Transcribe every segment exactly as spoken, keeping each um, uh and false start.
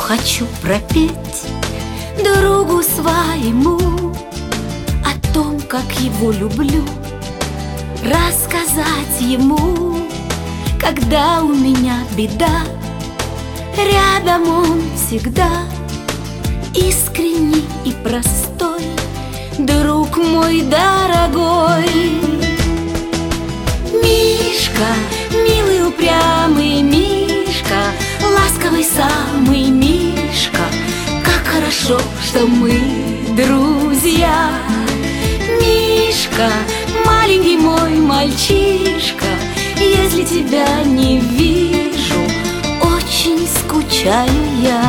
хочу пропеть другу своему о том, как его люблю, рассказать ему, когда у меня беда. Рядом он всегда искренний и простой, друг мой дорогой. Мишка, милый упрямый Мишка, ласковый самый Мишка, как хорошо, что мы друзья. Мишка, маленький мой мальчишка, если тебя не вижу, очень скучаю я.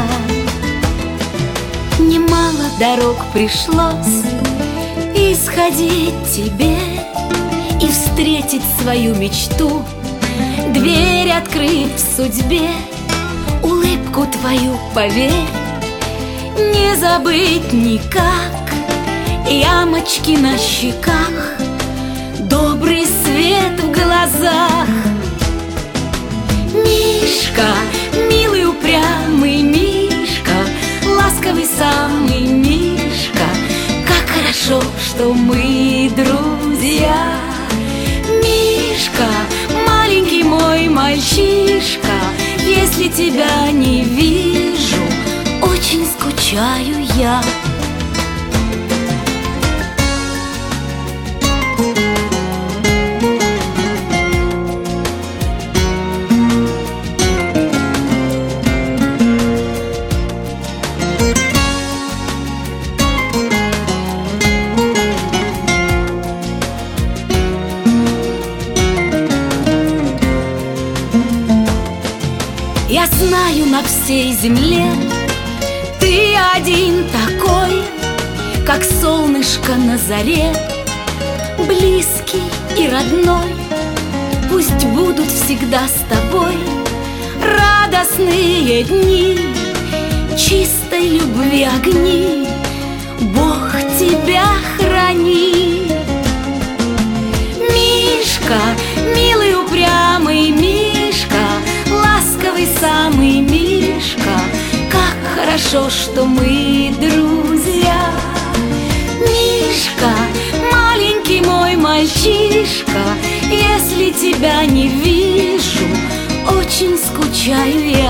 Немало дорог пришлось исходить тебе и встретить свою мечту, дверь открыть в судьбе, улыбку твою, поверь, не забыть никак. Ямочки на щеках, добрый свет в глазах. Мишка, милый упрямый Мишка, ласковый самый Мишка, как хорошо, что мы друзья. Мишка, маленький мой мальчишка, если тебя не вижу, очень скучаю я. Я знаю, на всей земле ты один такой, как солнышко на заре, близкий и родной. Пусть будут всегда с тобой радостные дни, чистой любви огни. Бог тебя храни. Мишка, милый упрямый Мишка, ласковый самый Мишка, как хорошо, что мы друзья. Мишка, маленький мой мальчишка, если тебя не вижу, очень скучаю я.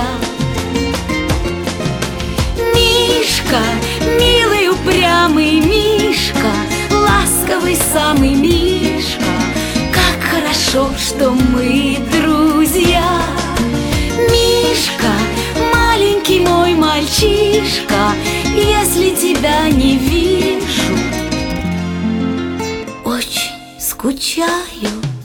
Мишка, милый упрямый Мишка, ласковый самый Мишка, как хорошо, что мы друзья. Мишка, маленький мой мальчишка, если тебя не вижу, очень скучаю